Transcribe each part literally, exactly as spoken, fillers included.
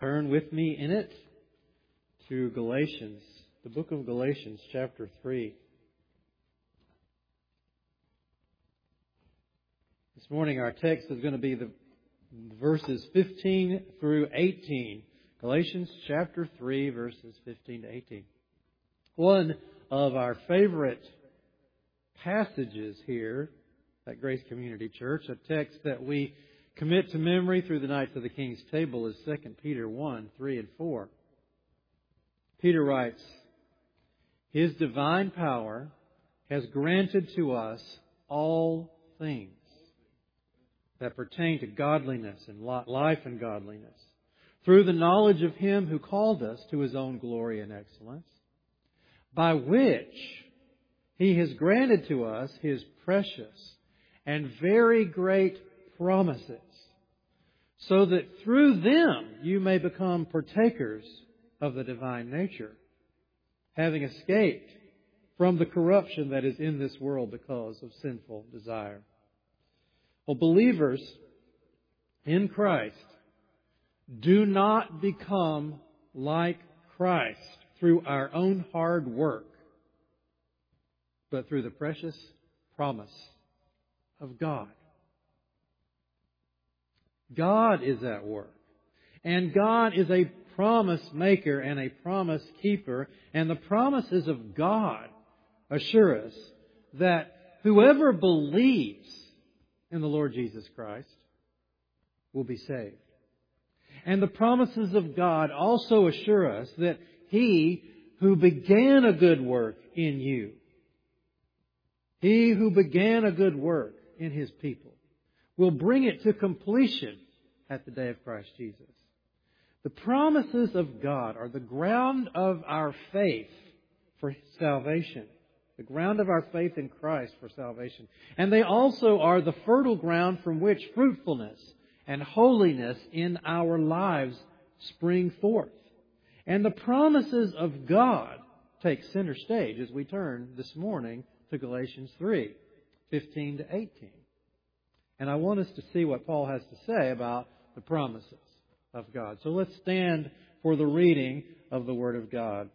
turn with me in it to Galatians, the book of Galatians, chapter three. This morning our text is going to be the verses fifteen through eighteen. Galatians chapter three, verses fifteen to eighteen. One of our favorite passages here at Grace Community Church, a text that we commit to memory through the nights of the King's Table, is Second Peter one, three and four. Peter writes, "His divine power has granted to us all things that pertain to godliness and life and godliness, through the knowledge of Him who called us to His own glory and excellence, by which He has granted to us His precious and very great promises, so that through them you may become partakers of the divine nature, having escaped from the corruption that is in this world because of sinful desire." Well, believers in Christ do not become like Christ through our own hard work, but through the precious promise of God. God is at work. And God is a promise maker and a promise keeper. And the promises of God assure us that whoever believes in the Lord Jesus Christ will be saved. And the promises of God also assure us that He who began a good work in you, He who began a good work in His people, will bring it to completion at the day of Christ Jesus. The promises of God are the ground of our faith for salvation. The ground of our faith in Christ for salvation. And they also are the fertile ground from which fruitfulness and holiness in our lives spring forth. And the promises of God take center stage as we turn this morning to Galatians three, fifteen to eighteen. And I want us to see what Paul has to say about the promises of God. So let's stand for the reading of the Word of God.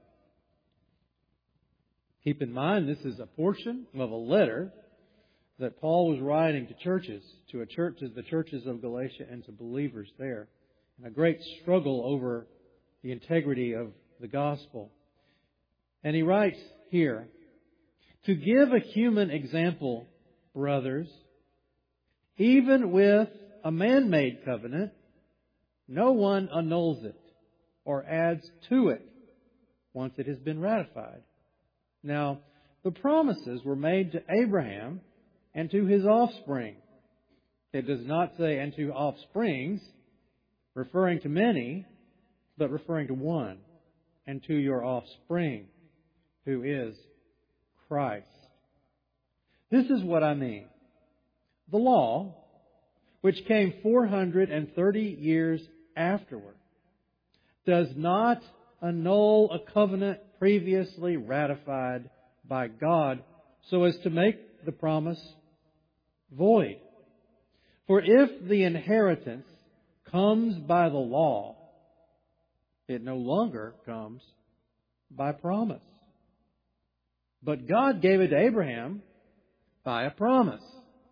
Keep in mind, this is a portion of a letter that Paul was writing to churches, to a church, to the churches of Galatia and to believers there. And a great struggle over the integrity of the gospel. And he writes here, "To give a human example, brothers, even with a man-made covenant, no one annuls it or adds to it once it has been ratified. Now, the promises were made to Abraham and to his offspring." It does not say, "and to offsprings," referring to many, but referring to one, "and to your offspring, who is Christ." This is what I mean. The law, which came four hundred thirty years afterward, does not annul a covenant previously ratified by God so as to make the promise void. For if the inheritance comes by the law, it no longer comes by promise. But God gave it to Abraham by a promise.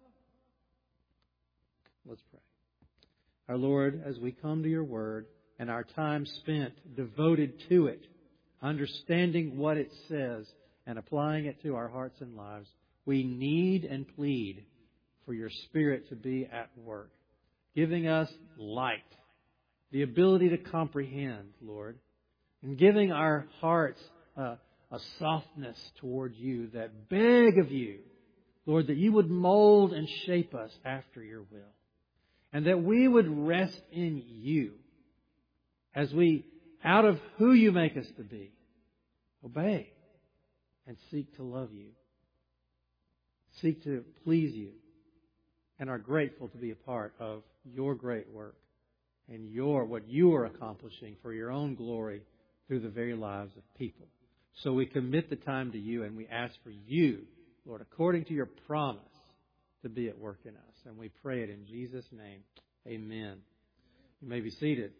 Let's pray. Our Lord, as we come to Your Word and our time spent devoted to it, understanding what it says and applying it to our hearts and lives, we need and plead for Your Spirit to be at work, giving us light, the ability to comprehend, Lord, and giving our hearts a, a softness towards You that beg of You, Lord, that You would mold and shape us after Your will, and that we would rest in You as we, out of who You make us to be, obey and seek to love You, seek to please You, and are grateful to be a part of Your great work and your what You are accomplishing for Your own glory through the very lives of people. So we commit the time to You and we ask for You, Lord, according to Your promise, to be at work in us. And we pray it in Jesus' name. Amen. You may be seated.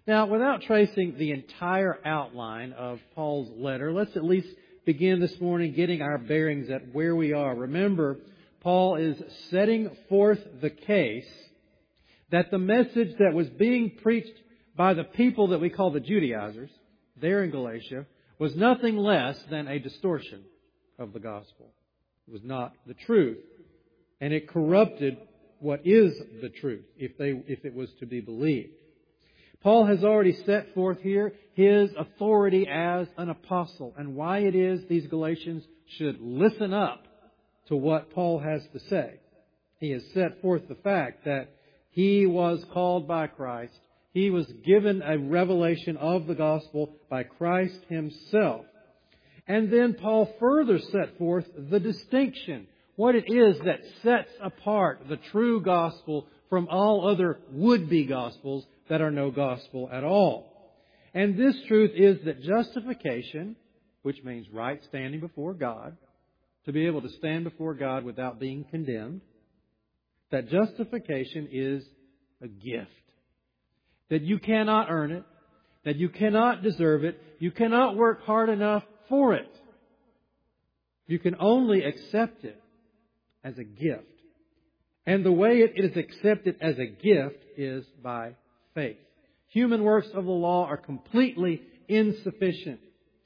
Now, without tracing the entire outline of Paul's letter, let's at least begin this morning getting our bearings at where we are. Remember, Paul is setting forth the case that the message that was being preached by the people that we call the Judaizers there in Galatia was nothing less than a distortion of the gospel. It was not the truth. And it corrupted what is the truth, if they, if it was to be believed. Paul has already set forth here his authority as an apostle and why it is these Galatians should listen up to what Paul has to say. He has set forth the fact that he was called by Christ. He was given a revelation of the gospel by Christ Himself. And then Paul further set forth the distinction, what it is that sets apart the true gospel from all other would-be gospels that are no gospel at all. And this truth is that justification, which means right standing before God, to be able to stand before God without being condemned, that justification is a gift. That you cannot earn it, that you cannot deserve it, you cannot work hard enough for it. You can only accept it as a gift. And the way it is accepted as a gift is by faith. Human works of the law are completely insufficient.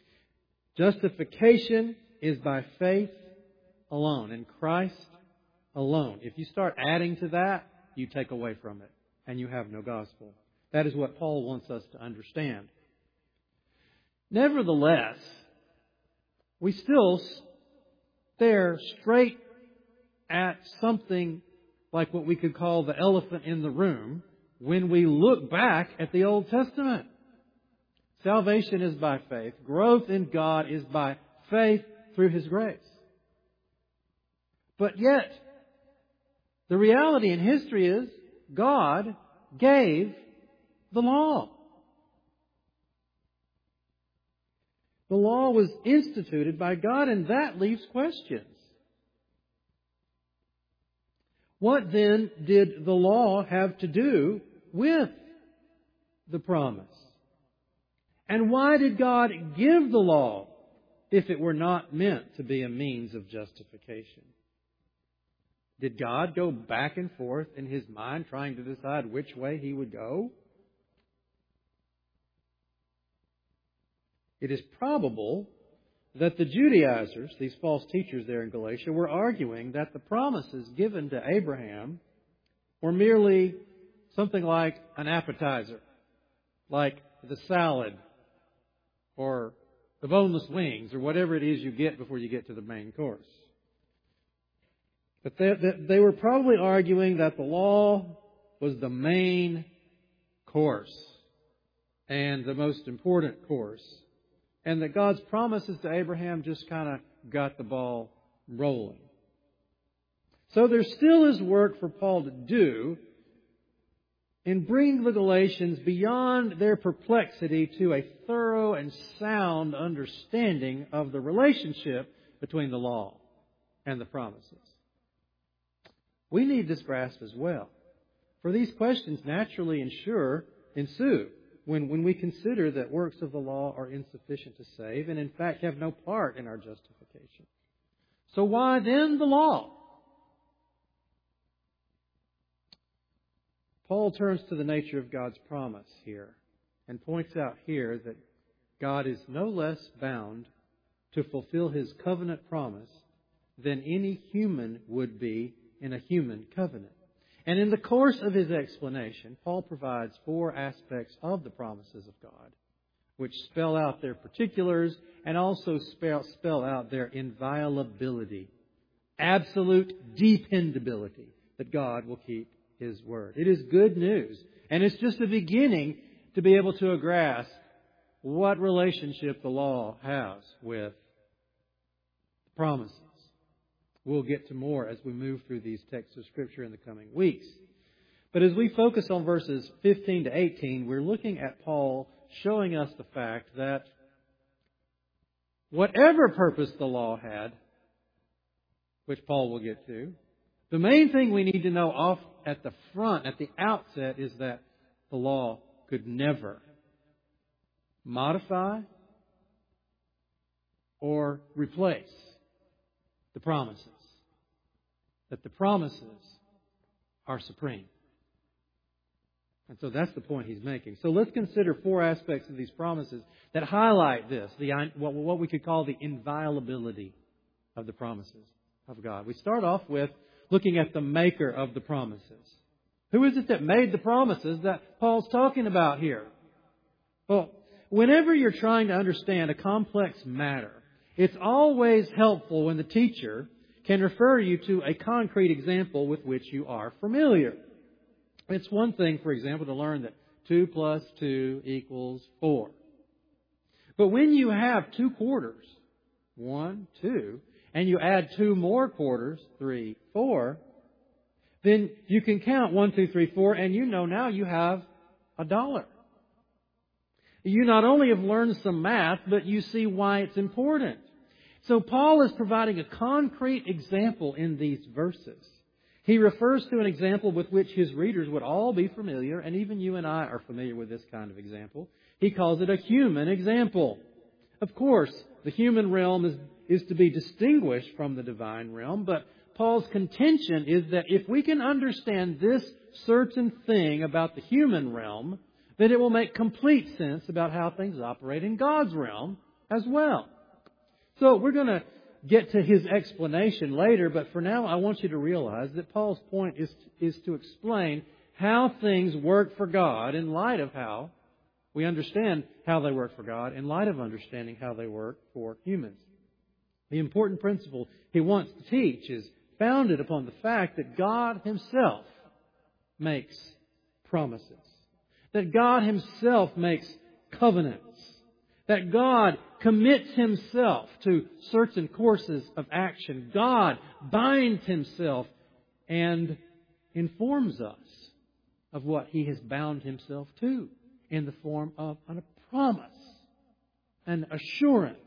Justification is by faith alone, in Christ alone. If you start adding to that, you take away from it, and you have no gospel. That is what Paul wants us to understand. Nevertheless, we still stare straight at something like what we could call the elephant in the room when we look back at the Old Testament. Salvation is by faith. Growth in God is by faith through His grace. But yet, the reality in history is God gave the law. The law was instituted by God, and that leaves questions. What then did the law have to do with the promise? And why did God give the law if it were not meant to be a means of justification? Did God go back and forth in His mind trying to decide which way He would go? It is probable that the Judaizers, these false teachers there in Galatia, were arguing that the promises given to Abraham were merely something like an appetizer, like the salad or the boneless wings or whatever it is you get before you get to the main course. But they, they were probably arguing that the law was the main course and the most important course, and that God's promises to Abraham just kind of got the ball rolling. So there still is work for Paul to do in bringing the Galatians beyond their perplexity to a thorough and sound understanding of the relationship between the law and the promises. We need this grasp as well. For these questions naturally ensure, ensue when, when we consider that works of the law are insufficient to save and in fact have no part in our justification. So why then the law? Paul turns to the nature of God's promise here and points out here that God is no less bound to fulfill His covenant promise than any human would be in a human covenant. And in the course of his explanation, Paul provides four aspects of the promises of God, which spell out their particulars and also spell, spell out their inviolability, absolute dependability, that God will keep His word. It is good news. And it's just a beginning to be able to grasp what relationship the law has with promises. We'll get to more as we move through these texts of Scripture in the coming weeks. But as we focus on verses fifteen to eighteen, we're looking at Paul showing us the fact that whatever purpose the law had, which Paul will get to, the main thing we need to know off at the front, at the outset, is that the law could never modify or replace the promises. That the promises are supreme. And so that's the point he's making. So let's consider four aspects of these promises that highlight this, the what we could call the inviolability of the promises of God. We start off with looking at the maker of the promises. Who is it that made the promises that Paul's talking about here? Well, whenever you're trying to understand a complex matter, it's always helpful when the teacher can refer you to a concrete example with which you are familiar. It's one thing, for example, to learn that two plus two equals four. But when you have two quarters, one, two, and you add two more quarters, three, four, then you can count one, two, three, four, and you know now you have a dollar. You not only have learned some math, but you see why it's important. So Paul is providing a concrete example in these verses. He refers to an example with which his readers would all be familiar, and even you and I are familiar with this kind of example. He calls it a human example. Of course, the human realm is, is to be distinguished from the divine realm, but Paul's contention is that if we can understand this certain thing about the human realm, then it will make complete sense about how things operate in God's realm as well. So we're going to get to his explanation later, but for now I want you to realize that Paul's point is, is to explain how things work for God in light of how we understand how they work for God, in light of understanding how they work for humans. The important principle he wants to teach is founded upon the fact that God Himself makes promises. That God Himself makes covenants. That God commits Himself to certain courses of action. God binds Himself and informs us of what He has bound Himself to in the form of a promise, an assurance.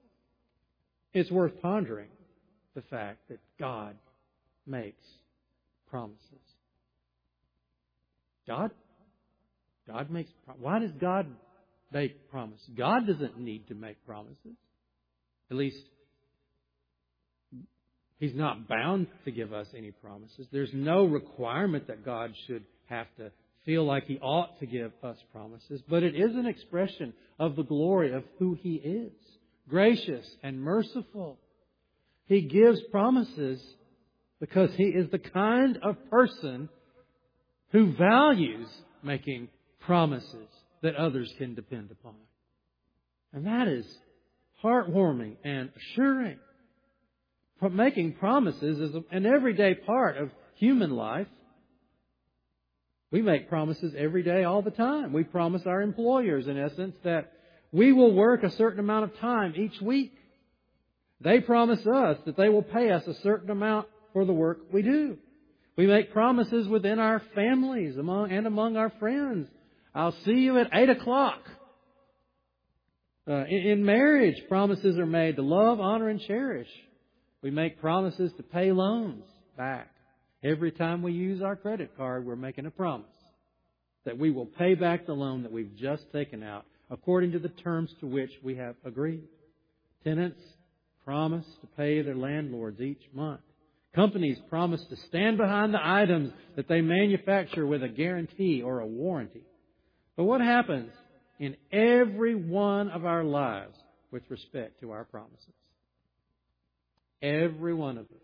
It's worth pondering the fact that God makes promises. God? God makes promises. Why does God make promises? God doesn't need to make promises. At least, He's not bound to give us any promises. There's no requirement that God should have to feel like He ought to give us promises. But it is an expression of the glory of who He is. Gracious and merciful. He gives promises because He is the kind of person who values making promises that others can depend upon. And that is heartwarming and assuring. But making promises is an everyday part of human life. We make promises every day, all the time. We promise our employers, in essence, that we will work a certain amount of time each week. They promise us that they will pay us a certain amount for the work we do. We make promises within our families among and among our friends. I'll see you at eight o'clock. Uh, in, in marriage, promises are made to love, honor, and cherish. We make promises to pay loans back. Every time we use our credit card, we're making a promise that we will pay back the loan that we've just taken out according to the terms to which we have agreed. Tenants promise to pay their landlords each month. Companies promise to stand behind the items that they manufacture with a guarantee or a warranty. But what happens in every one of our lives with respect to our promises? Every one of us.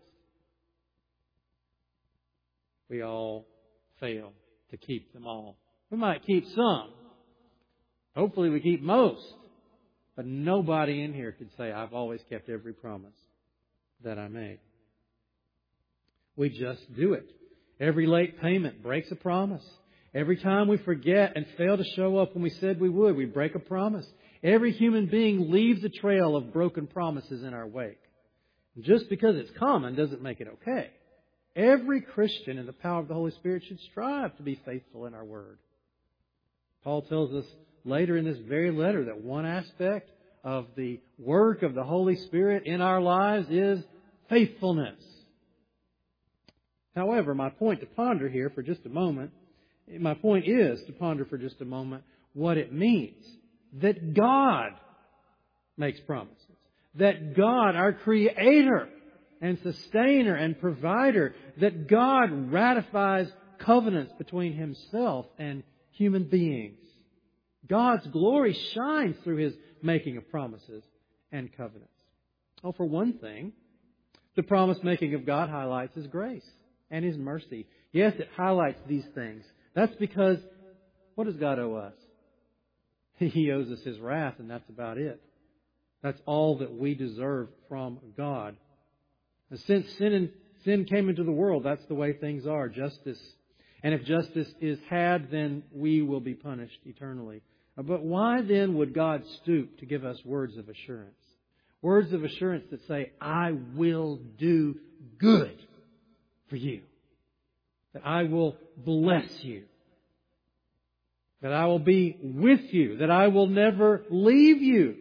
We all fail to keep them all. We might keep some. Hopefully we keep most. But nobody in here could say, I've always kept every promise that I made. We just do it. Every late payment breaks a promise. Every time we forget and fail to show up when we said we would, we break a promise. Every human being leaves a trail of broken promises in our wake. Just because it's common doesn't make it okay. Every Christian in the power of the Holy Spirit should strive to be faithful in our word. Paul tells us later in this very letter that one aspect of the work of the Holy Spirit in our lives is faithfulness. However, my point to ponder here for just a moment, my point is to ponder for just a moment what it means that God makes promises. That God, our Creator and Sustainer and Provider, that God ratifies covenants between Himself and human beings. God's glory shines through His making of promises and covenants. Oh, for one thing, the promise-making of God highlights His grace and His mercy. Yes, it highlights these things. That's because, what does God owe us? He owes us His wrath, and that's about it. That's all that we deserve from God. And since sin, and, sin came into the world, that's the way things are. Justice. And if justice is had, then we will be punished eternally. But why then would God stoop to give us words of assurance? Words of assurance that say, I will do good for you. That I will bless you. That I will be with you. That I will never leave you.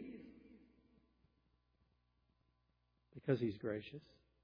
Because He's gracious.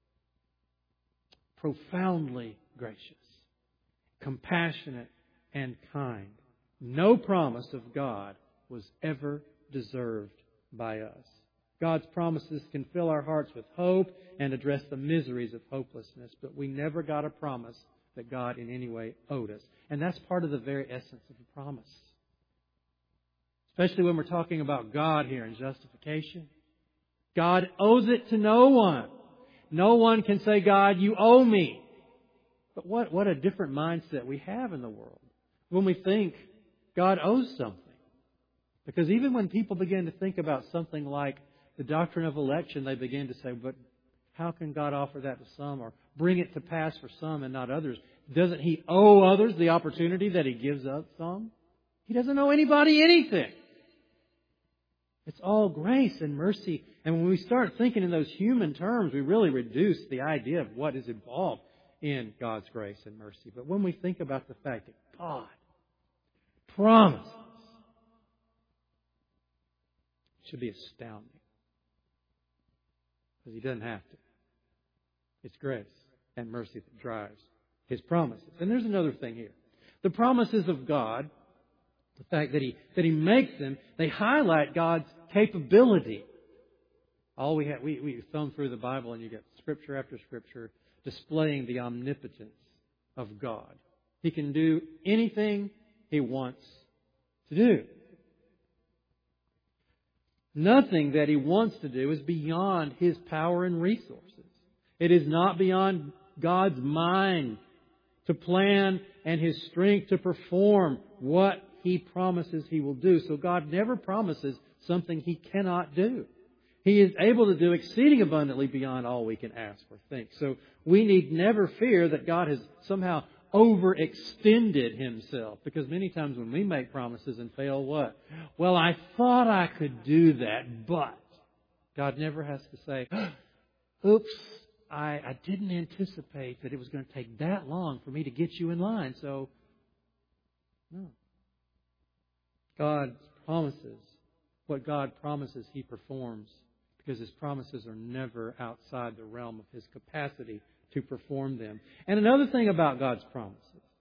Profoundly gracious. Compassionate and kind. No promise of God was ever deserved by us. God's promises can fill our hearts with hope and address the miseries of hopelessness, but we never got a promise that God in any way owed us. And that's part of the very essence of a promise. Especially when we're talking about God here in justification. God owes it to no one. No one can say, God, you owe me. But what, what a different mindset we have in the world when we think God owes something. Because even when people begin to think about something like the doctrine of election, they begin to say, but how can God offer that to some or bring it to pass for some and not others? Doesn't He owe others the opportunity that He gives us some? He doesn't owe anybody anything. It's all grace and mercy. And when we start thinking in those human terms, we really reduce the idea of what is involved in God's grace and mercy. But when we think about the fact that God promises, it should be astounding. Because He doesn't have to. It's grace and mercy that drives His promises. And there's another thing here. The promises of God, the fact that He that He makes them, they highlight God's capability. All we have, we we thumb through the Bible and you get Scripture after Scripture displaying the omnipotence of God. He can do anything He wants to do. Nothing that He wants to do is beyond His power and resources. It is not beyond God's mind to plan and His strength to perform what He promises He will do. So God never promises something He cannot do. He is able to do exceeding abundantly beyond all we can ask or think. So we need never fear that God has somehow overextended Himself. Because many times when we make promises and fail, what? Well, I thought I could do that, but God never has to say, oops, I, I didn't anticipate that it was going to take that long for me to get you in line. So, no. God's promises, what God promises, He performs. Because His promises are never outside the realm of His capacity to perform them. And another thing about God's promises.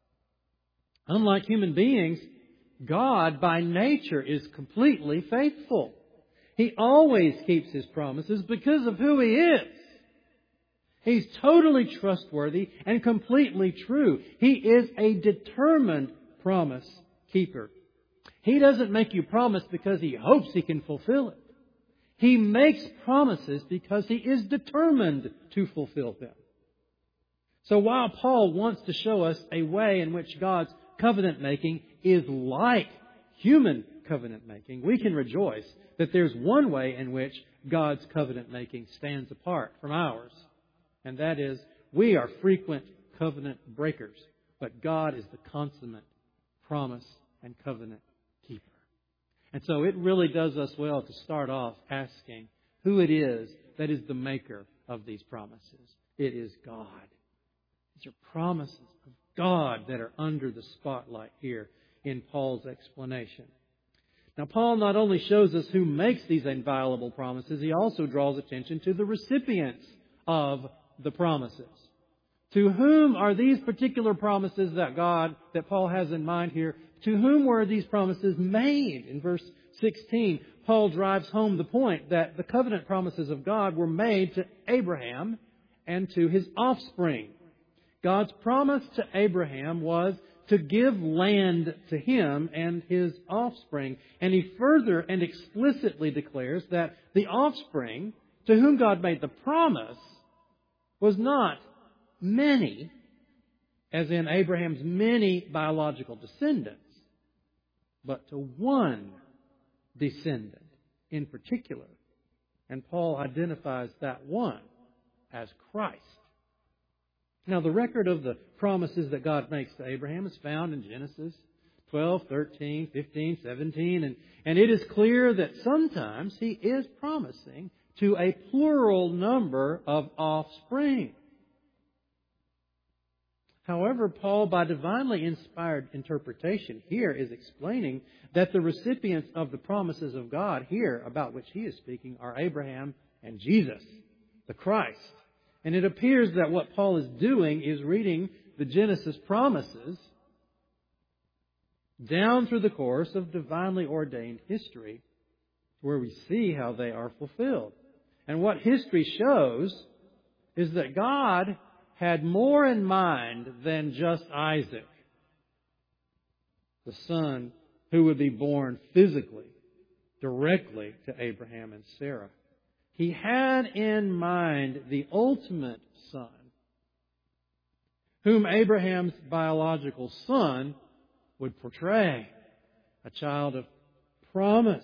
Unlike human beings, God by nature is completely faithful. He always keeps His promises because of who He is. He's totally trustworthy and completely true. He is a determined promise keeper. He doesn't make you promise because He hopes He can fulfill it. He makes promises because He is determined to fulfill them. So while Paul wants to show us a way in which God's covenant making is like human covenant making, we can rejoice that there's one way in which God's covenant making stands apart from ours. And that is, we are frequent covenant breakers, but God is the consummate promise and covenant keeper. And so it really does us well to start off asking who it is that is the maker of these promises. It is God. These are promises of God that are under the spotlight here in Paul's explanation. Now, Paul not only shows us who makes these inviolable promises, he also draws attention to the recipients of the promises. To whom are these particular promises that God, that Paul has in mind here, to whom were these promises made? In verse sixteen, Paul drives home the point that the covenant promises of God were made to Abraham and to his offspring. God's promise to Abraham was to give land to him and his offspring. And he further and explicitly declares that the offspring to whom God made the promise was not many, as in Abraham's many biological descendants, but to one descendant in particular. And Paul identifies that one as Christ. Now, the record of the promises that God makes to Abraham is found in Genesis twelve, thirteen, fifteen, seventeen, and, and it is clear that sometimes He is promising to a plural number of offspring. However, Paul, by divinely inspired interpretation here, is explaining that the recipients of the promises of God here, about which he is speaking, are Abraham and Jesus, the Christ. And it appears that what Paul is doing is reading the Genesis promises down through the course of divinely ordained history, where we see how they are fulfilled. And what history shows is that God had more in mind than just Isaac, the son who would be born physically, directly to Abraham and Sarah. He had in mind the ultimate son, whom Abraham's biological son would portray, a child of promise.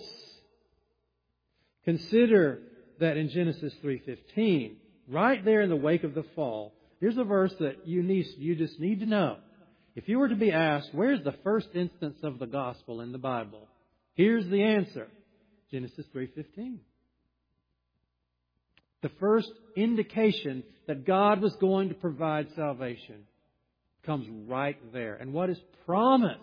Consider that in Genesis three fifteen, right there in the wake of the fall, here's a verse that you need, you just need to know. If you were to be asked, where's the first instance of the gospel in the Bible? Here's the answer. Genesis three fifteen. The first indication that God was going to provide salvation comes right there. And what is promised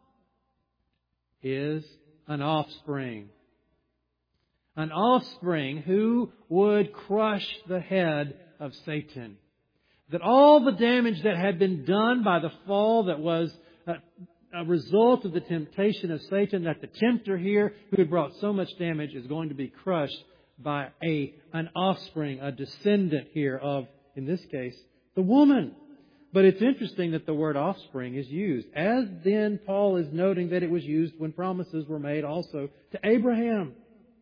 is an offspring. An offspring who would crush the head of Satan. That all the damage that had been done by the fall, that was a, a result of the temptation of Satan, that the tempter here, who had brought so much damage, is going to be crushed by a an offspring, a descendant here of, in this case, the woman. But it's interesting that the word offspring is used, as then Paul is noting that it was used when promises were made also to Abraham.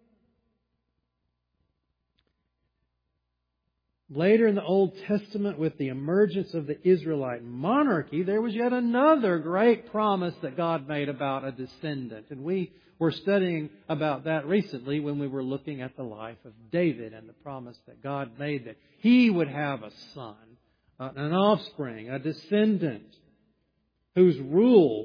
Later in the Old Testament, with the emergence of the Israelite monarchy, there was yet another great promise that God made about a descendant. And we were studying about that recently when we were looking at the life of David and the promise that God made that he would have a son, an offspring, a descendant, whose rule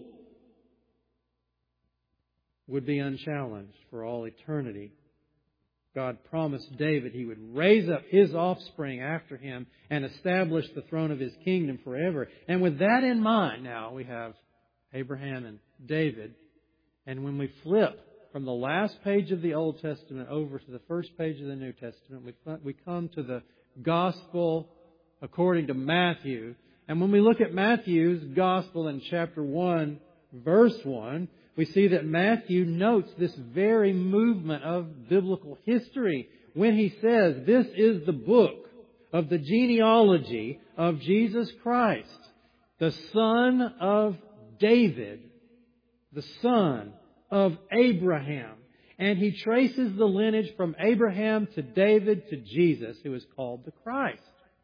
would be unchallenged for all eternity. God promised David He would raise up his offspring after him and establish the throne of His kingdom forever. And with that in mind, now we have Abraham and David. And when we flip from the last page of the Old Testament over to the first page of the New Testament, we, we come to the Gospel according to Matthew. And when we look at Matthew's Gospel in chapter one, verse one, we see that Matthew notes this very movement of biblical history when he says, this is the book of the genealogy of Jesus Christ, the son of David, the son of Abraham. And he traces the lineage from Abraham to David to Jesus, who is called the Christ.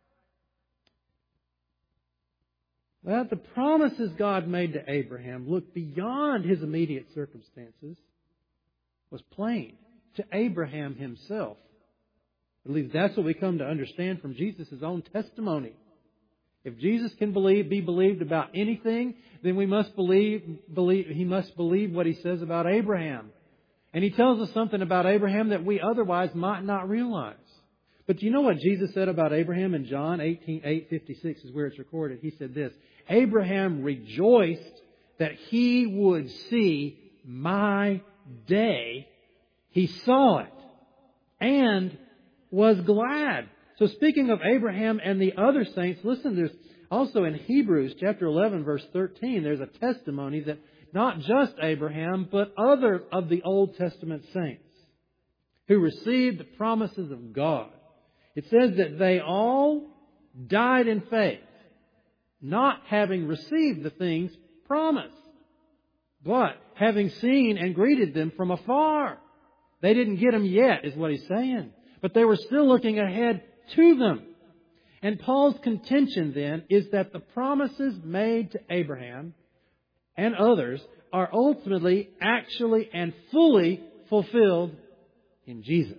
That the promises God made to Abraham looked beyond his immediate circumstances was plain to Abraham himself. At least that's what we come to understand from Jesus' own testimony. If Jesus can believe, be believed about anything, then we must believe, believe, He must believe what He says about Abraham. And He tells us something about Abraham that we otherwise might not realize. But do you know what Jesus said about Abraham in John eighteen, eight fifty-six is where it's recorded? He said this, Abraham rejoiced that he would see my day. He saw it and was glad. So speaking of Abraham and the other saints, listen, there's also in Hebrews chapter eleven, verse thirteen, there's a testimony that not just Abraham, but other of the Old Testament saints who received the promises of God. It says that they all died in faith, not having received the things promised, but having seen and greeted them from afar. They didn't get them yet, is what he's saying. But they were still looking ahead to them. And Paul's contention then is that the promises made to Abraham and others are ultimately, actually, and fully fulfilled in Jesus.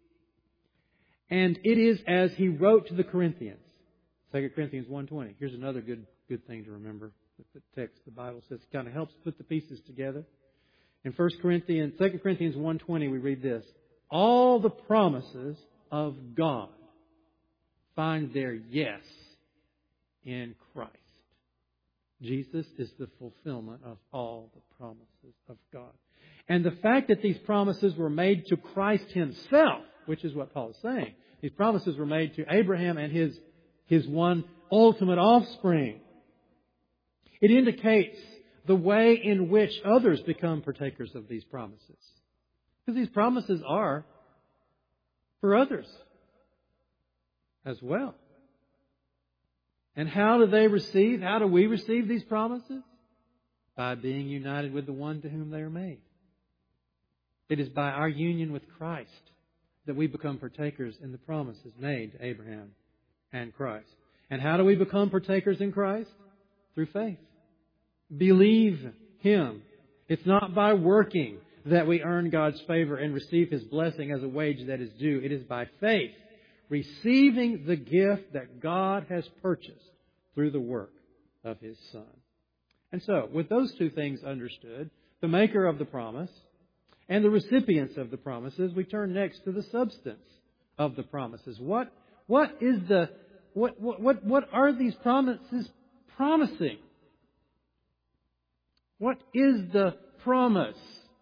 And it is as he wrote to the Corinthians. Second Corinthians one twenty. Here's another good good thing to remember. The text, the Bible says, kind of helps put the pieces together. In First Corinthians, Second Corinthians one twenty, we read this: all the promises of God find their yes in Christ. Jesus is the fulfillment of all the promises of God. And the fact that these promises were made to Christ Himself, which is what Paul is saying. These promises were made to Abraham and his, his one ultimate offspring. It indicates the way in which others become partakers of these promises. Because these promises are for others as well. And how do they receive, how do we receive these promises? By being united with the one to whom they are made. It is by our union with Christ that we become partakers in the promises made to Abraham and Christ. And how do we become partakers in Christ? Through faith. Believe Him. It's not by working that we earn God's favor and receive His blessing as a wage that is due. It is by faith, receiving the gift that God has purchased through the work of His Son. And so, with those two things understood, the maker of the promise and the recipients of the promises, we turn next to the substance of the promises. What, what is the, what, what, what, what are these promises promising? What is the promise?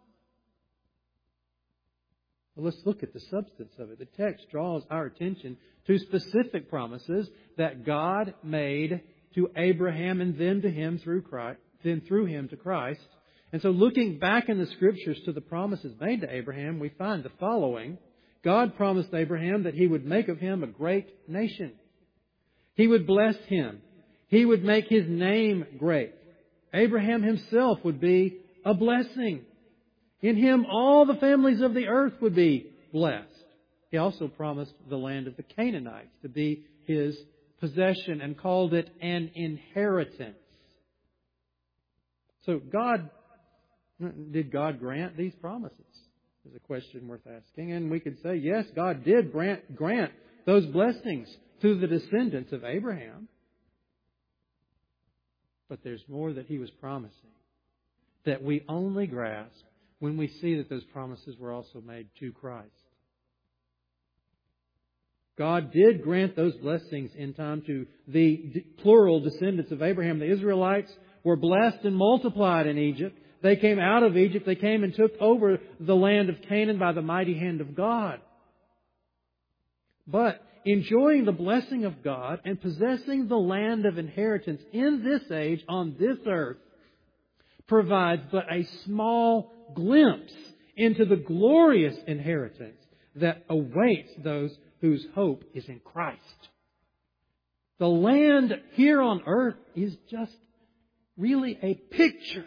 Well, let's look at the substance of it. The text draws our attention to specific promises that God made to Abraham and then to him through Christ, then through him to Christ. And so looking back in the Scriptures to the promises made to Abraham, we find the following. God promised Abraham that He would make of him a great nation. He would bless him. He would make his name great. Abraham himself would be a blessing. In him all the families of the earth would be blessed. He also promised the land of the Canaanites to be his possession and called it an inheritance. So God, did God grant these promises? Is a question worth asking. And we could say, yes, God did grant, grant those blessings to the descendants of Abraham. But there's more that He was promising that we only grasp when we see that those promises were also made to Christ. God did grant those blessings in time to the plural descendants of Abraham. The Israelites were blessed and multiplied in Egypt. They came out of Egypt. They came and took over the land of Canaan by the mighty hand of God. But enjoying the blessing of God and possessing the land of inheritance in this age on this earth provides but a small glimpse into the glorious inheritance that awaits those whose hope is in Christ. The land here on earth is just really a picture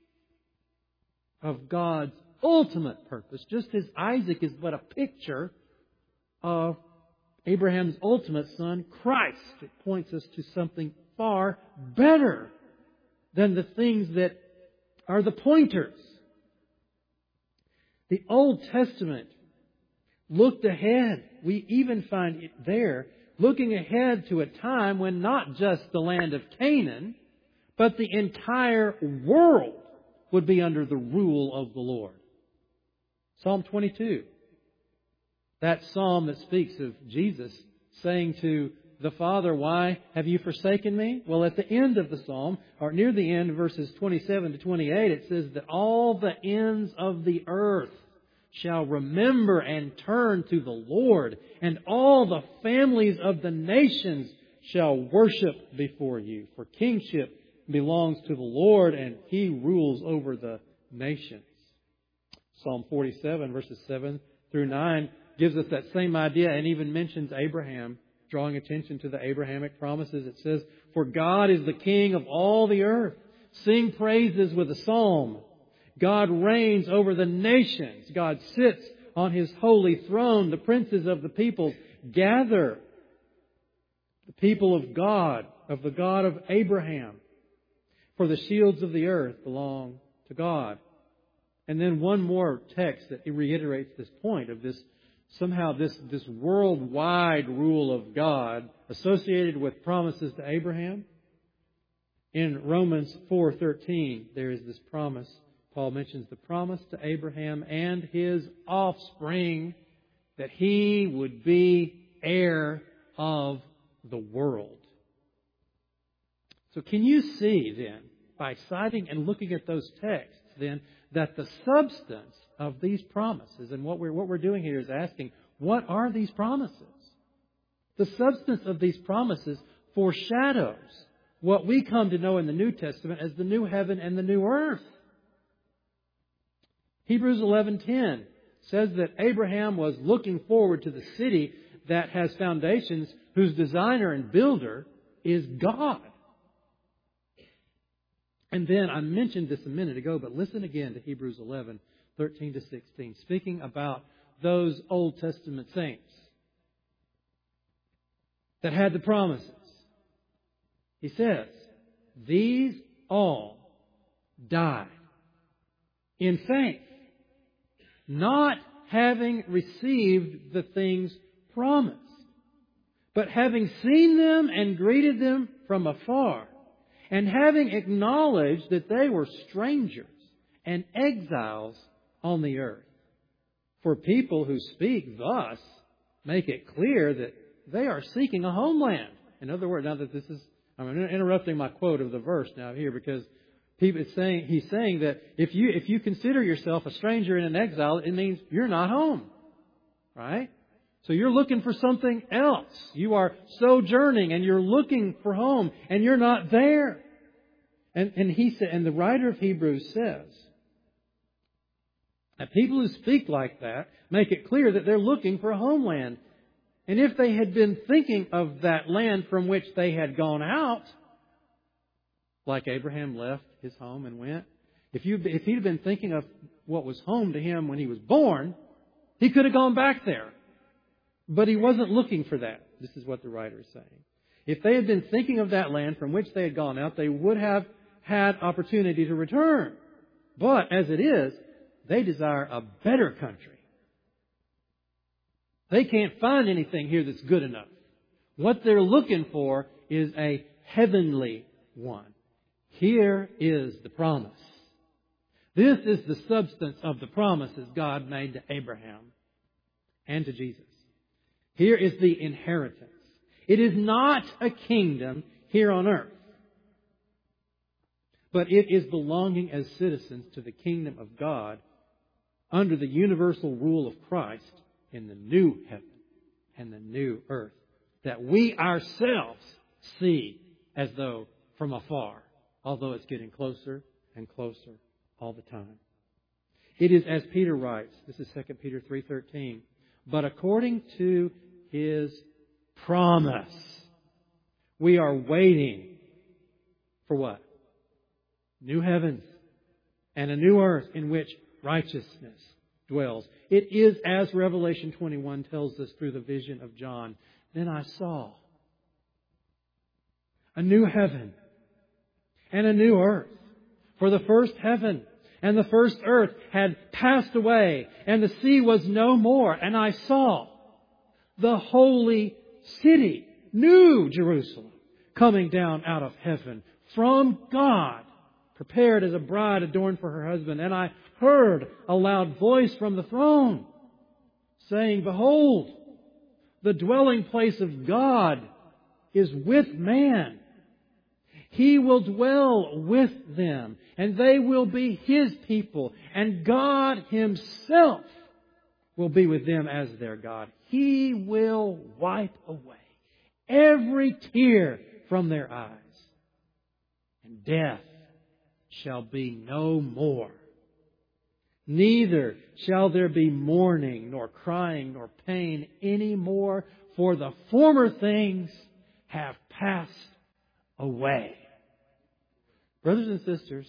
of God's ultimate purpose, just as Isaac is but a picture of Abraham's ultimate son, Christ. It points us to something far better than the things that are the pointers. The Old Testament looked ahead. We even find it there, looking ahead to a time when not just the land of Canaan, but the entire world would be under the rule of the Lord. Psalm twenty-two. That psalm that speaks of Jesus saying to the Father, "Why have you forsaken me?" Well, at the end of the psalm, or near the end, verses twenty-seven to twenty-eight, it says that all the ends of the earth shall remember and turn to the Lord, and all the families of the nations shall worship before you. For kingship belongs to the Lord, and He rules over the nations. Psalm forty-seven, verses seven through nine, gives us that same idea and even mentions Abraham, drawing attention to the Abrahamic promises. It says, "For God is the King of all the earth. Sing praises with a psalm. God reigns over the nations. God sits on His holy throne. The princes of the peoples gather." The people of God, of the God of Abraham. "For the shields of the earth belong to God." And then one more text that reiterates this point of this, somehow this, this worldwide rule of God associated with promises to Abraham. In Romans four thirteen, there is this promise. Paul mentions the promise to Abraham and his offspring that he would be heir of the world. So can you see then, by citing and looking at those texts, then, that the substance of these promises, and what we're, what we're doing here is asking, what are these promises? The substance of these promises foreshadows what we come to know in the New Testament as the new heaven and the new earth. Hebrews eleven ten says that Abraham was looking forward to the city that has foundations, whose designer and builder is God. And then, I mentioned this a minute ago, but listen again to Hebrews eleven thirteen to sixteen, speaking about those Old Testament saints that had the promises. He says, "These all died in faith, not having received the things promised, but having seen them and greeted them from afar, and having acknowledged that they were strangers and exiles on the earth. For people who speak thus make it clear that they are seeking a homeland." In other words, now that this is, I'm interrupting my quote of the verse now here, because people, it's saying, he's saying that if you if you consider yourself a stranger and an exile, it means you're not home. Right? So you're looking for something else. You are sojourning and you're looking for home and you're not there. And, and he said, and the writer of Hebrews says that people who speak like that make it clear that they're looking for a homeland. And if they had been thinking of that land from which they had gone out, like Abraham left his home and went, if you if he'd been thinking of what was home to him when he was born, he could have gone back there. But he wasn't looking for that. This is what the writer is saying. If they had been thinking of that land from which they had gone out, they would have had opportunity to return. But as it is, they desire a better country. They can't find anything here that's good enough. What they're looking for is a heavenly one. Here is the promise. This is the substance of the promises God made to Abraham and to Jesus. Here is the inheritance. It is not a kingdom here on earth, but it is belonging as citizens to the kingdom of God under the universal rule of Christ in the new heaven and the new earth that we ourselves see as though from afar, although it's getting closer and closer all the time. It is as Peter writes, this is Second Peter three thirteen, "But according to His promise, we are waiting for what? New heavens and a new earth in which righteousness dwells." It is as Revelation twenty-one tells us through the vision of John. "Then I saw a new heaven and a new earth. For the first heaven and the first earth had passed away, and the sea was no more. And I saw the holy city, New Jerusalem, coming down out of heaven from God, prepared as a bride adorned for her husband. And I heard a loud voice from the throne, saying, Behold, the dwelling place of God is with man. He will dwell with them, and they will be His people, and God Himself will be with them as their God. He will wipe away every tear from their eyes. and death shall be no more. Neither shall there be mourning, nor crying, nor pain any more, for the former things have passed away. Brothers and sisters,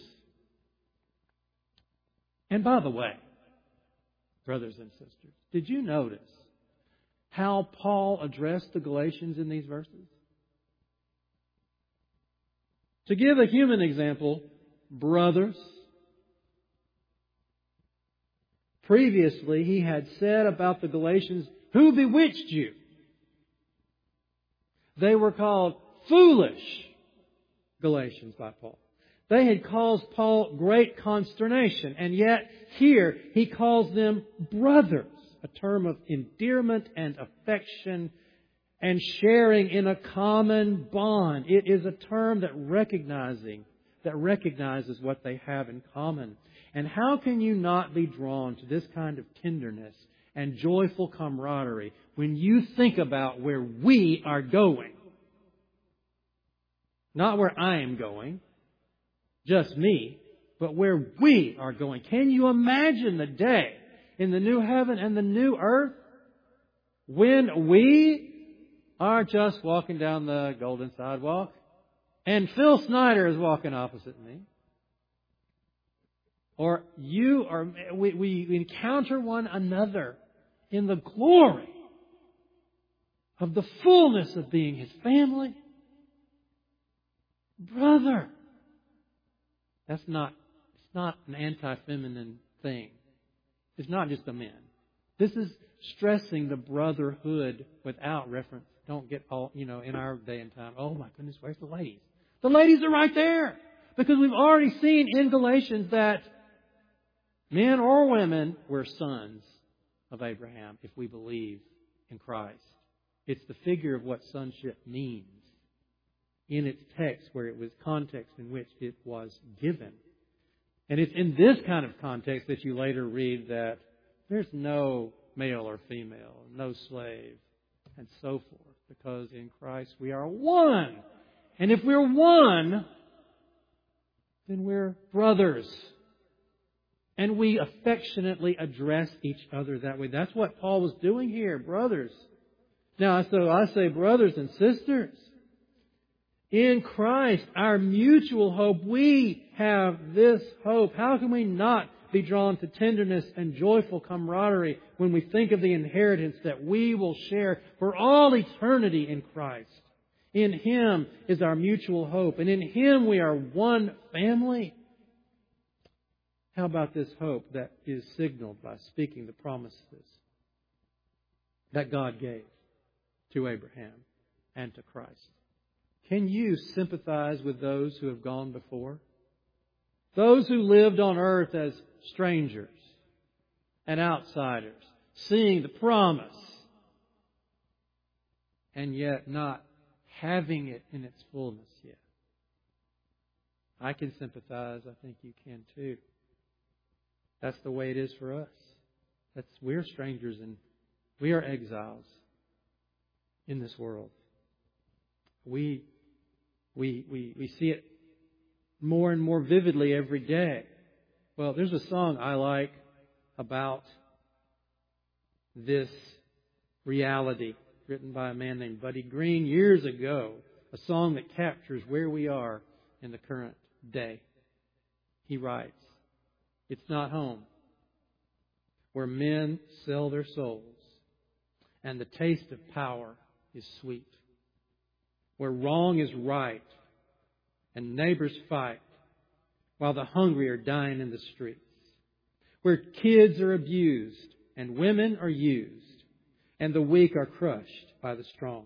and by the way, brothers and sisters, did you notice how Paul addressed the Galatians in these verses? To give a human example, brothers. Previously, he had said about the Galatians, who bewitched you? They were called foolish Galatians by Paul. They had caused Paul great consternation. And yet, here, he calls them brothers, a term of endearment and affection and sharing in a common bond. It is a term that recognizing, that recognizes what they have in common. And how can you not be drawn to this kind of tenderness and joyful camaraderie when you think about where we are going? Not where I am going, just me, but where we are going. Can you imagine the day in the new heaven and the new earth when we are just walking down the golden sidewalk and Phil Snyder is walking opposite me? Or you or we, we encounter one another in the glory of the fullness of being His family. Brother, that's not, it's not an anti-feminine thing. It's not just the men. This is stressing the brotherhood without reference. Don't get all, you know, in our day and time, oh my goodness, where's the ladies? The ladies are right there. Because we've already seen in Galatians that men or women, we're sons of Abraham if we believe in Christ. It's the figure of what sonship means in its text, where it was context in which it was given. And it's in this kind of context that you later read that there's no male or female, no slave, and so forth. Because in Christ we are one. And if we're one, then we're brothers. And we affectionately address each other that way. That's what Paul was doing here, brothers. Now, so I say brothers and sisters. In Christ, our mutual hope, we have this hope. How can we not be drawn to tenderness and joyful camaraderie when we think of the inheritance that we will share for all eternity in Christ? In Him is our mutual hope, and in Him we are one family. How about this hope that is signaled by speaking the promises that God gave to Abraham and to Christ? Can you sympathize with those who have gone before? Those who lived on earth as strangers and outsiders, seeing the promise and yet not having it in its fullness yet. I can sympathize. I think you can too. That's the way it is for us. That's, we're strangers and we are exiles in this world. We, we, we, we see it more and more vividly every day. Well, there's a song I like about this reality, written by a man named Buddy Green years ago. A song that captures where we are in the current day. He writes, "It's not home where men sell their souls and the taste of power is sweet, where wrong is right and neighbors fight while the hungry are dying in the streets, where kids are abused and women are used and the weak are crushed by the strong.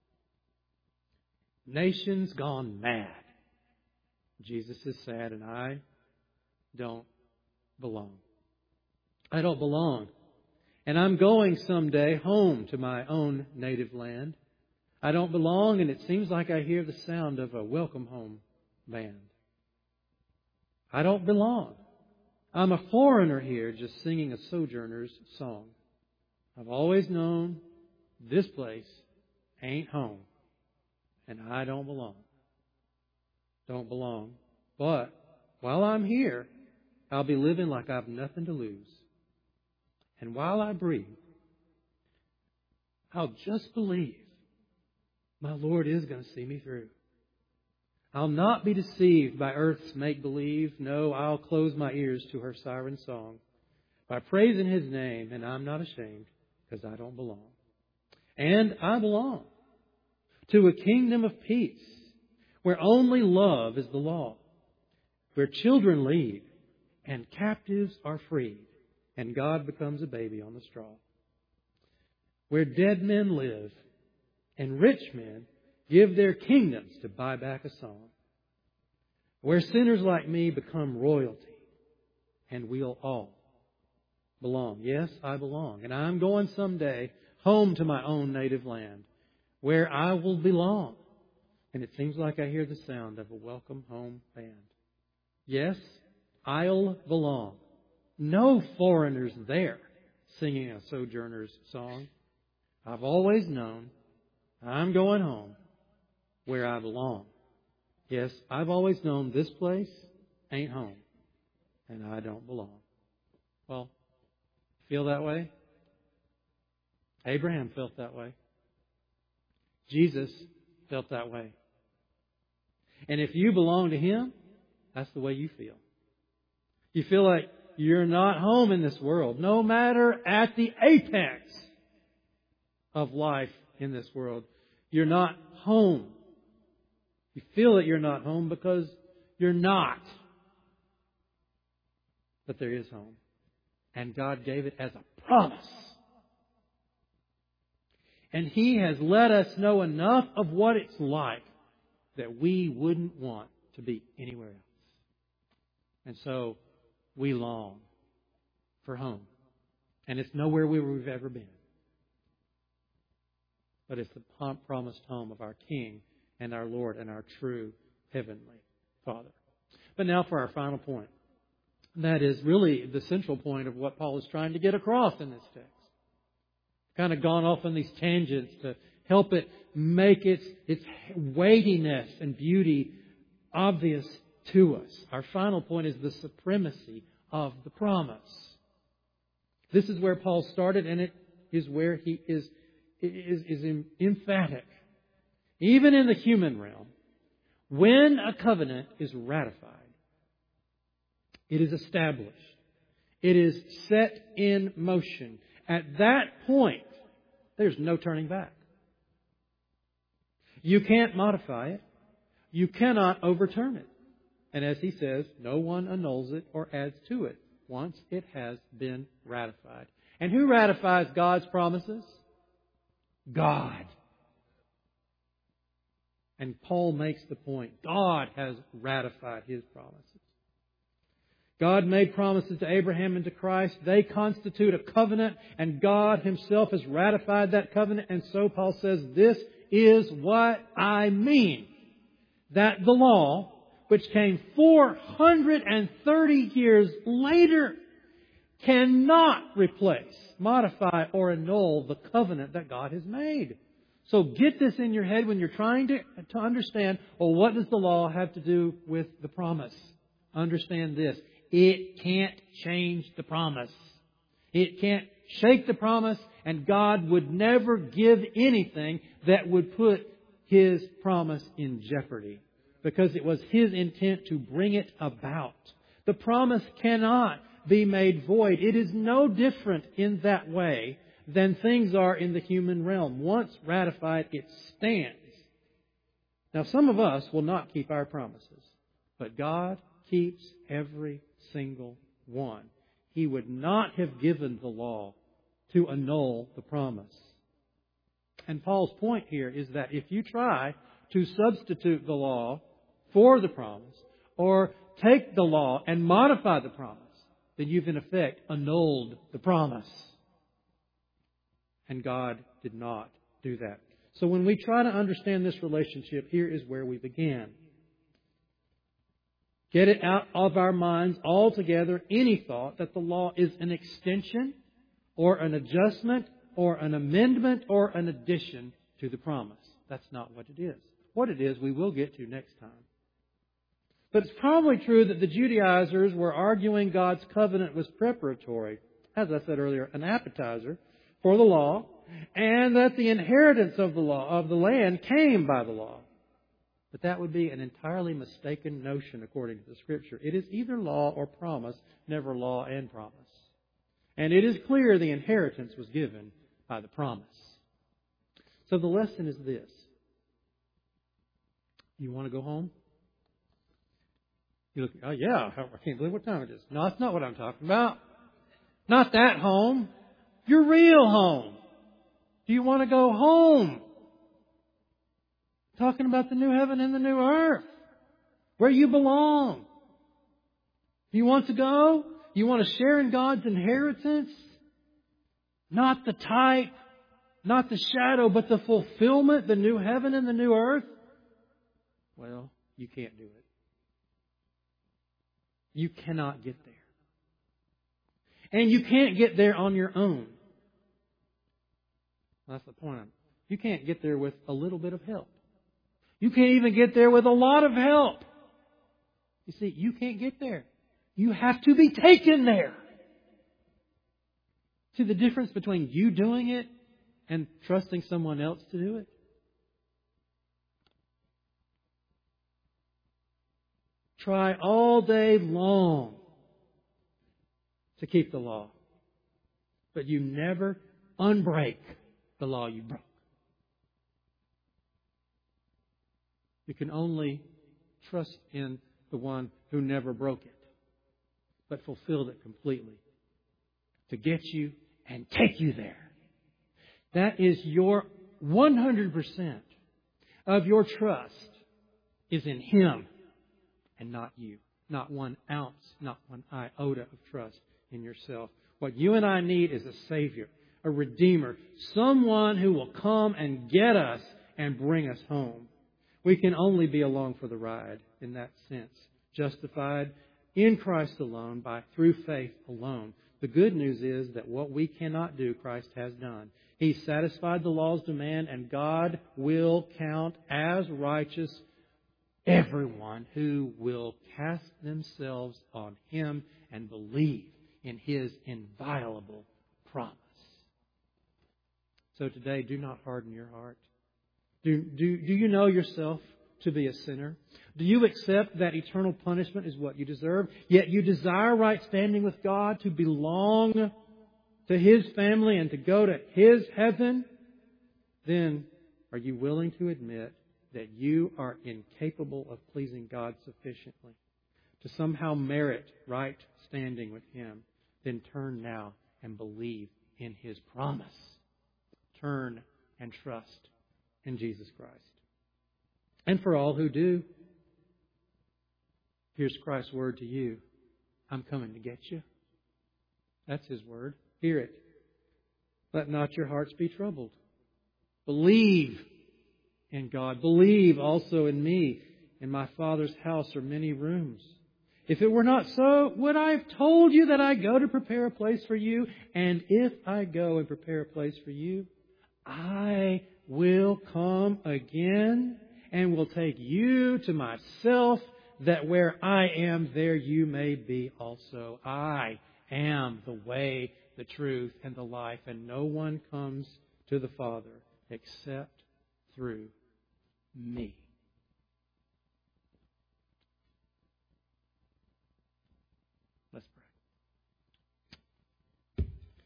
Nations gone mad. Jesus is sad and I don't belong. I don't belong. And I'm going someday home to my own native land. I don't belong, and it seems like I hear the sound of a welcome home band. I don't belong. I'm a foreigner here just singing a sojourner's song. I've always known this place ain't home, and I don't belong." don't belong. But while I'm here, I'll be living like I've nothing to lose. And while I breathe, I'll just believe my Lord is going to see me through. I'll not be deceived by earth's make-believe. No, I'll close my ears to her siren song by praising His name, and I'm not ashamed because I don't belong. And I belong to a kingdom of peace where only love is the law, where children lead and captives are freed, and God becomes a baby on the straw, where dead men live and rich men give their kingdoms to buy back a song, where sinners like me become royalty, and we'll all belong. Yes, I belong. And I'm going someday home to my own native land, where I will belong. And it seems like I hear the sound of a welcome home band. Yes, I'll belong. No foreigners there singing a sojourner's song. I've always known I'm going home where I belong. Yes, I've always known this place ain't home, and I don't belong. Well, feel that way? Abraham felt that way. Jesus felt that way. And if you belong to Him, that's the way you feel. You feel like you're not home in this world, no matter at the apex of life in this world. You're not home. You feel that you're not home because you're not. But there is home. And God gave it as a promise. And He has let us know enough of what it's like that we wouldn't want to be anywhere else. And so we long for home. And it's nowhere we've ever been. But it's the promised home of our King and our Lord and our true Heavenly Father. But now for our final point. That is really the central point of what Paul is trying to get across in this text. Kind of gone off on these tangents to help it make its, its weightiness and beauty obvious to us. Our final point is the supremacy of the promise. This is where Paul started, and it is where he is, is, is emphatic. Even in the human realm, when a covenant is ratified, it is established. It is set in motion. At that point, there's no turning back. You can't modify it. You cannot overturn it. And as he says, no one annuls it or adds to it once it has been ratified. And who ratifies God's promises? God. And Paul makes the point. God has ratified His promises. God made promises to Abraham and to Christ. They constitute a covenant, and God Himself has ratified that covenant. And so Paul says, this is what I mean. That the law, which came four hundred thirty years later, cannot replace, modify, or annul the covenant that God has made. So get this in your head when you're trying to, to understand, well, what does the law have to do with the promise? Understand this. It can't change the promise. It can't shake the promise, and God would never give anything that would put His promise in jeopardy, because it was His intent to bring it about. The promise cannot be made void. It is no different in that way than things are in the human realm. Once ratified, it stands. Now, some of us will not keep our promises, but God keeps every single one. He would not have given the law to annul the promise. And Paul's point here is that if you try to substitute the law for the promise, or take the law and modify the promise, then you've in effect annulled the promise. And God did not do that. So when we try to understand this relationship, here is where we begin. Get it out of our minds altogether, any thought that the law is an extension or an adjustment or an amendment or an addition to the promise. That's not what it is. What it is, we will get to next time. But it's probably true that the Judaizers were arguing God's covenant was preparatory, as I said earlier, an appetizer for the law, and that the inheritance of the law of the land came by the law. But that would be an entirely mistaken notion according to the Scripture. It is either law or promise, never law and promise. And it is clear the inheritance was given by the promise. So the lesson is this. You want to go home? You look, oh yeah, I can't believe what time it is. No, that's not what I'm talking about. Not that home. Your real home. Do you want to go home? Talking about the new heaven and the new earth. Where you belong. You want to go? You want to share in God's inheritance? Not the type, not the shadow, but the fulfillment, the new heaven and the new earth? Well, you can't do it. You cannot get there. And you can't get there on your own. That's the point. You can't get there with a little bit of help. You can't even get there with a lot of help. You see, you can't get there. You have to be taken there. See the difference between you doing it and trusting someone else to do it? Try all day long to keep the law. But you never unbreak the law you broke. You can only trust in the one who never broke it, but fulfilled it completely to get you and take you there. That is your one hundred percent of your trust is in Him and not you. Not one ounce, not one iota of trust in yourself. What you and I need is a Savior, a Redeemer, someone who will come and get us and bring us home. We can only be along for the ride in that sense. Justified in Christ alone, by through faith alone. The good news is that what we cannot do, Christ has done. He satisfied the law's demand, and God will count as righteous everyone who will cast themselves on Him and believe in His inviolable promise. So today, do not harden your heart. Do, do, do you know yourself to be a sinner? Do you accept that eternal punishment is what you deserve, yet you desire right standing with God, to belong to His family and to go to His heaven? Then are you willing to admit that you are incapable of pleasing God sufficiently to somehow merit right standing with Him? Then turn now and believe in His promise. Turn and trust in Jesus Christ. And for all who do, here's Christ's word to you. I'm coming to get you. That's His word. Hear it. Let not your hearts be troubled. Believe in God. Believe also in me. In my Father's house are many rooms. If it were not so, would I have told you that I go to prepare a place for you? And if I go and prepare a place for you, I will come again and will take you to myself, that where I am, there you may be also. I am the way, the truth, and the life, and no one comes to the Father except through me. Let's pray.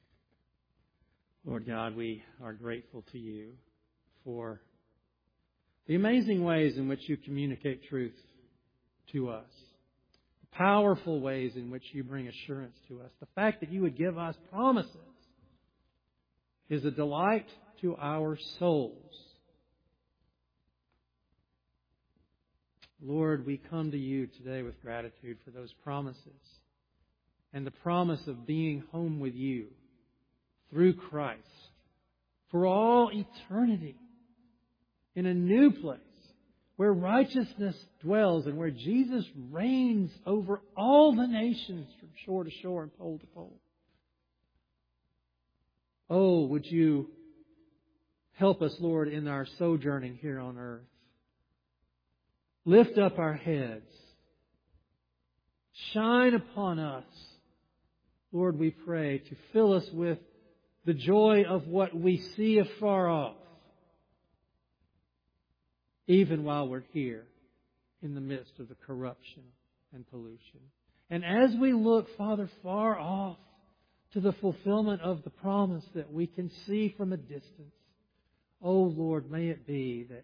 Lord God, we are grateful to You for the amazing ways in which You communicate truth to us. The powerful ways in which You bring assurance to us. The fact that You would give us promises is a delight to our souls. Lord, we come to You today with gratitude for those promises and the promise of being home with You through Christ for all eternity in a new place where righteousness dwells and where Jesus reigns over all the nations from shore to shore and pole to pole. Oh, would You help us, Lord, in our sojourning here on earth. Lift up our heads Shine upon us, Lord, we pray, to fill us with the joy of what we see afar off, even while we're here in the midst of the corruption and pollution. And as we look, Father, far off to the fulfillment of the promise that we can see from a distance, oh Lord, may it be that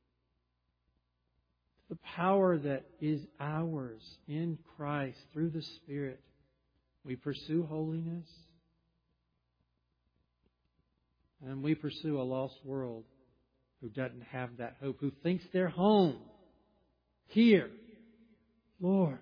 the power that is ours in Christ through the Spirit, we pursue holiness and we pursue a lost world who doesn't have that hope, who thinks they're home here. Lord,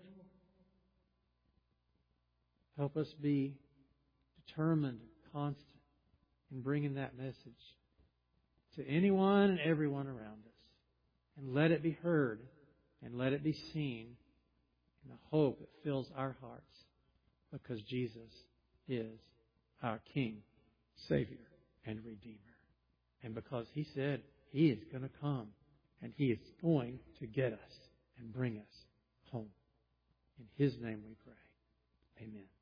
help us be determined and constant in bringing that message to anyone and everyone around us. And let it be heard and let it be seen in the hope that fills our hearts, because Jesus is our King, Savior, and Redeemer. And because He said He is going to come and He is going to get us and bring us home. In His name we pray. Amen.